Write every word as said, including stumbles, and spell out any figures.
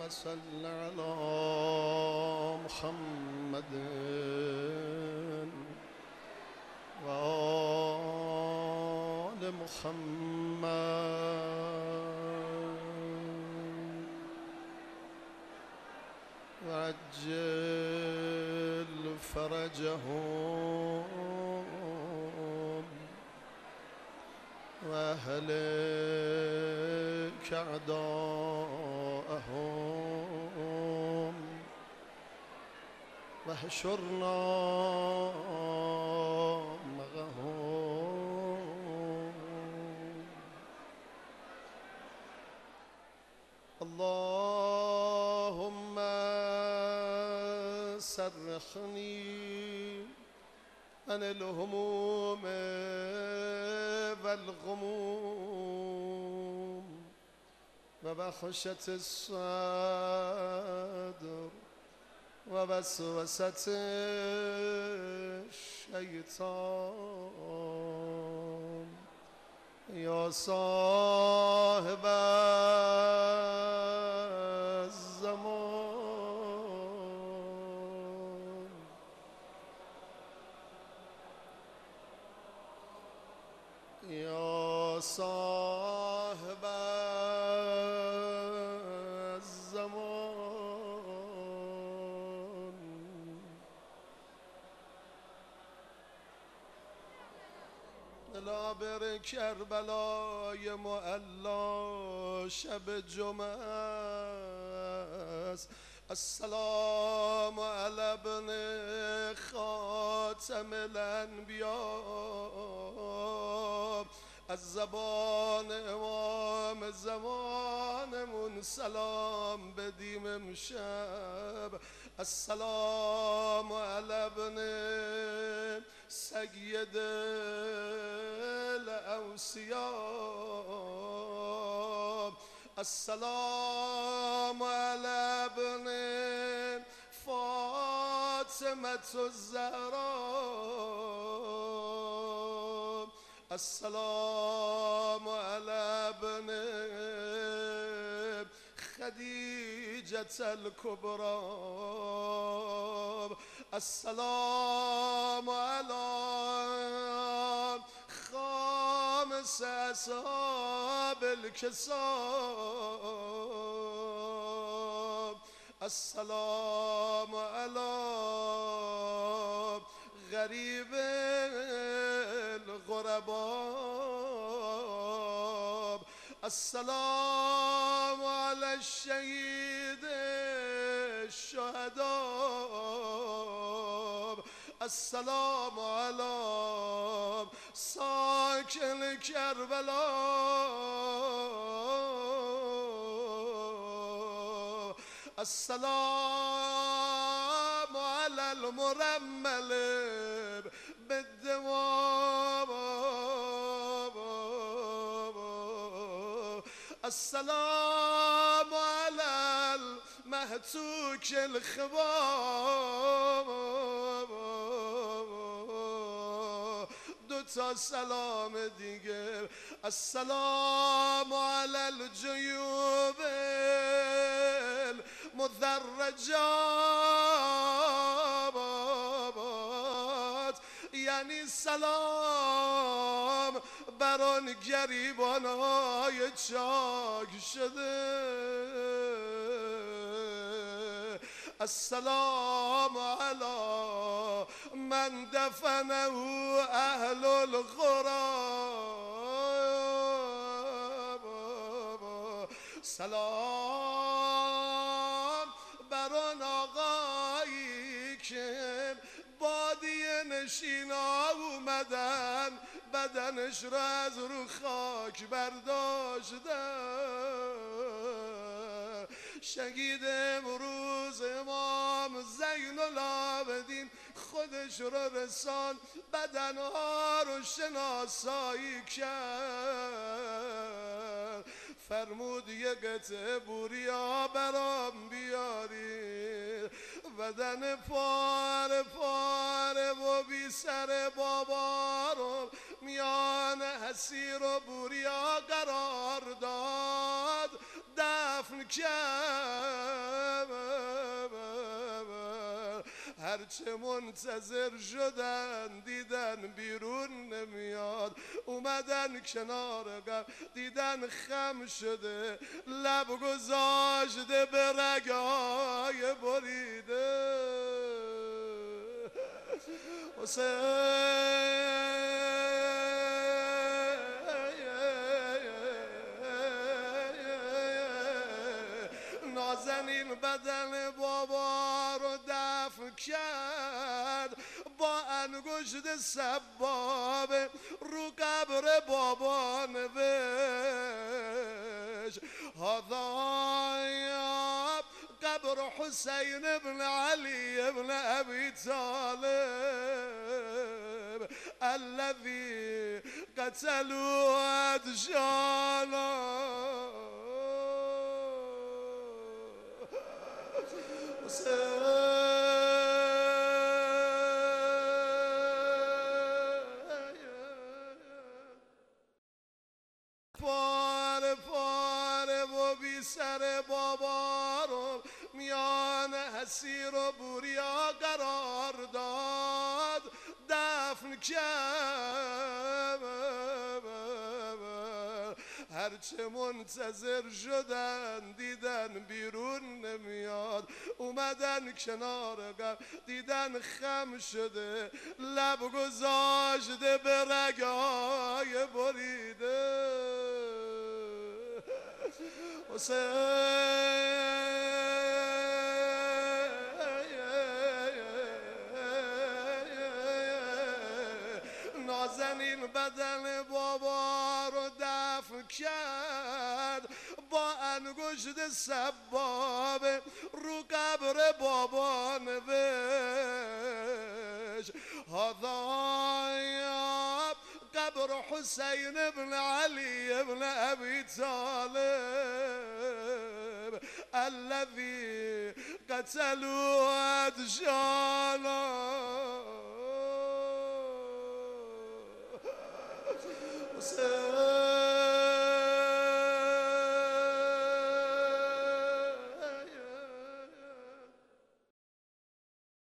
صل على محمد وآل محمد وعجل فرجهم وأهلك أعداءهم واحشرنا معهم. اللهم سرحني عن الهموم والغموم وبخشة الصدر ووسوسة الشيطان يا صاحب الزمان. يا صاحب الزمان لا بر کربلای معلا شب جمعه است. السلام علی ابن خاتم الانبیا. از زبان امام زمانمون سلام بدیم امشب. السلام علی ابن سید الاوصیا. السلام علی ابن فاطمة الزهراء. السلام علی ابن خدیجة الكبرى. السلام علی خامس اصحاب الكساء. السلام علی غریب الغرباء. السلام علی الشهید الشهداء. السلام علی ساکن کربلا. السلام علی المرمل بالدماء. السلام علی المهتوك الخباب. دو تا سلام دیگر. السلام علی الجیوب المدرجات. یعنی سلام بر آن گریبان‌های چاک شده. السلام علی من دفنه اهل الغراب. سلام بر آن آقایی که بادیه نشینا اومدن بدنش را از رو خاک برداشتن. شهید امروز امام زین العابدین خودش رو رسان بدنها رو شناسایی کرد. فرمود یه قطعه بوریا برام بیارید. بدن پاره پاره و بی سر بابا رو میان حسیر و بوریا قرار داد. دفن کرد. هرچه منتظر شدن دیدن بیرون نمیاد، اومدن کنار قبر دیدن خم شده، لب گذاشته به رگای بریده. نازنین بدن بابا رو دفن کرد، با انگشت سبابه رو قبر بابا نوشت هذا قبر حسین ابن علی ابن ابی طالب الذي قتلوا ادشانا. پاره پاره و بی سر بابا رو میان حسیر و بوریا قرار داد، دفن کرد. هرچه منتظر شدن دیدن بیرون نمیاد، اومدن کنار قبر دیدن خم شده، لب گذاشته به رگای بریده. نازنین بدن بابا رو دفن کرد، با انگشت سبابه رو قبر بابا نوشت هذا قبر حسین ابن علی ابن ابی طالب الذي قتلوا ادشانا.